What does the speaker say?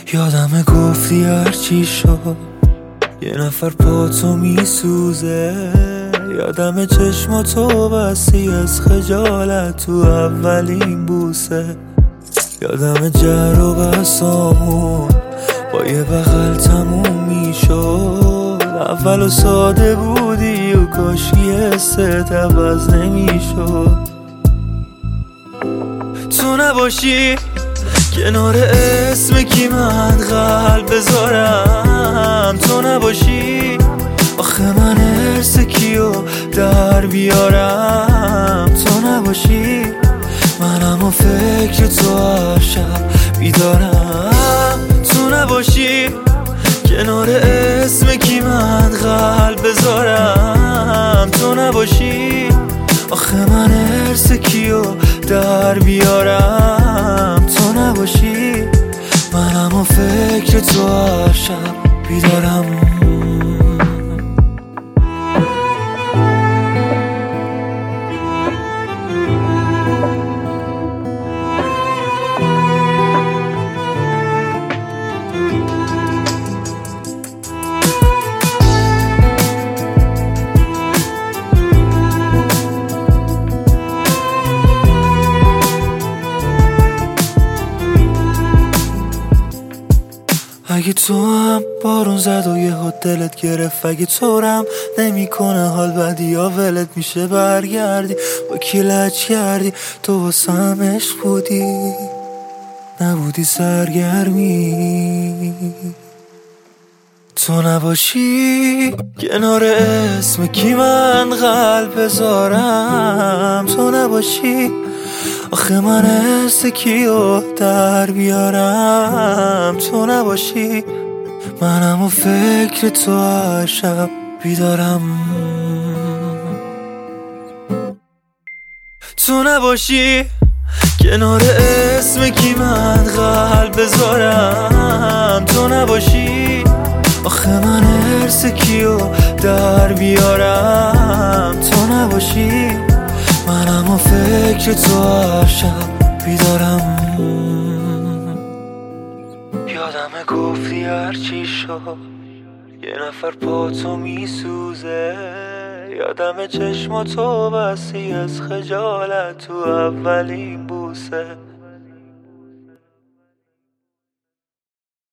یادم گفتی هرچی شد یه نفر پا تو میسوزه. یادم چشماتو بستی از خجالت تو اولین بوسه. یادم جر و بسامون با یه بغل تموم میشد. اول و ساده بودی و کاشی حست عوض نمیشد. تو نباشی کنار اسم کی من قلب بذارم. تو نباشی آخه من هرس کیو در بیارم. تو نباشی منم و فکر تو هر شب بیدارم. تو نباشی کنار اسم کی من قلب بذارم. تو نباشی آخه من هرس کیو در بیارم. تو نباشی منم و فکر تو هر شب بیدارم. اگه تو هم بارون زد و یه دلت گرفت، اگه طورم نمی کنه حال بدی یا ولت میشه برگردی با کی لج کردی. تو واسم عشق بودی نبودی سرگرمی. تو نباشی کنار اسم کی من قلب بذارم. تو نباشی آخه من حس کیو در بیارم. تو نباشی منم و فکر تو هر شب بیدارم. تو نباشی کنار اسم کی من قلب بذارم. تو نباشی آخه من حس کیو در بیارم. تو نباشی منم و فکر تو هر شب بیدارم. یادم گفتی هرچی شد یه نفر پا تو میسوزه. یادم چشماتو بستی از خجالت تو اولین بوسه.